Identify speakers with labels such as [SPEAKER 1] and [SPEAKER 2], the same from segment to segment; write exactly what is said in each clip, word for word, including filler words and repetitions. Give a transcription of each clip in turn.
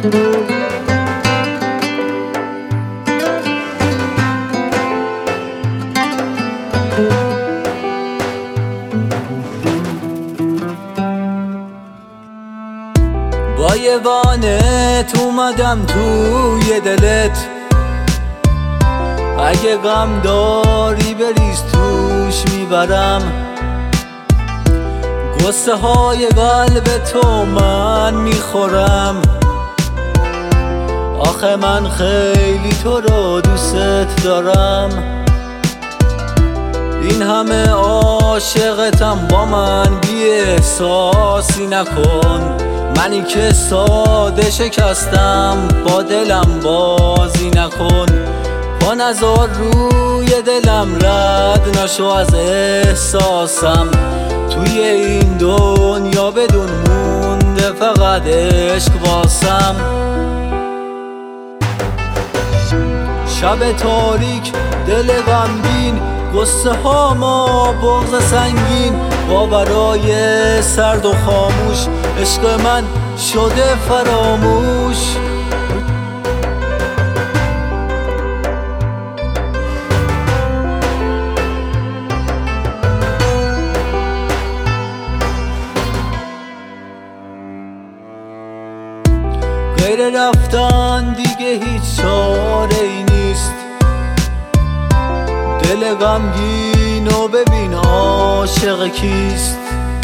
[SPEAKER 1] با یه وانت اومدم توی دلت، اگه غم داری بریز توش میبرم. غصه های قلب تو من میخورم، آخه من خیلی تو رو دوست دارم. این همه عاشقتم با من بی احساسی نکن، منی که ساده شکستم با دلم بازی نکن. با نزار روی دلم رد نشو از احساسم، توی این دنیا بدون مونده فقط عشق واسم. شب تاریک دل غمگین، غصه ها ما بغض سنگین، باورای سرد و خاموش، عشق من شده فراموش. غیر رفتن دیگه هیچ چاره ای نیست، دل غمگین و ببین عاشق کیست.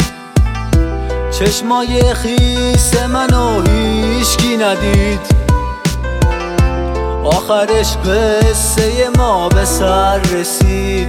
[SPEAKER 1] چشمای خیس منو هیچکی ندید، آخرش قصه ما به سر رسید.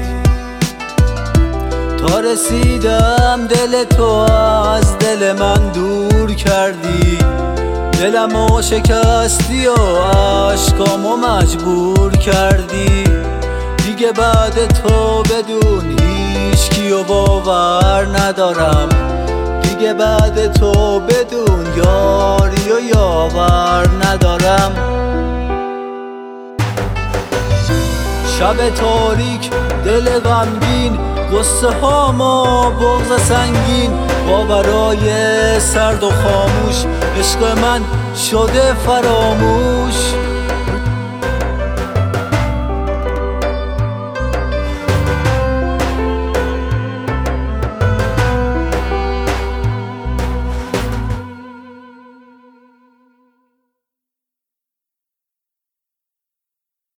[SPEAKER 1] تا رسیدم دل تو از دل من دور کردی، دلمو شکستی و عشقامو مجبور کردی. دیگه بعد تو بدون هیچکی و باور ندارم، دیگه بعد تو بدون یاری و یاور ندارم. شب تاریک دل غمگین، غصه ها ما بغض سنگین، باورای سرد و خاموش، عشق من شده فراموش.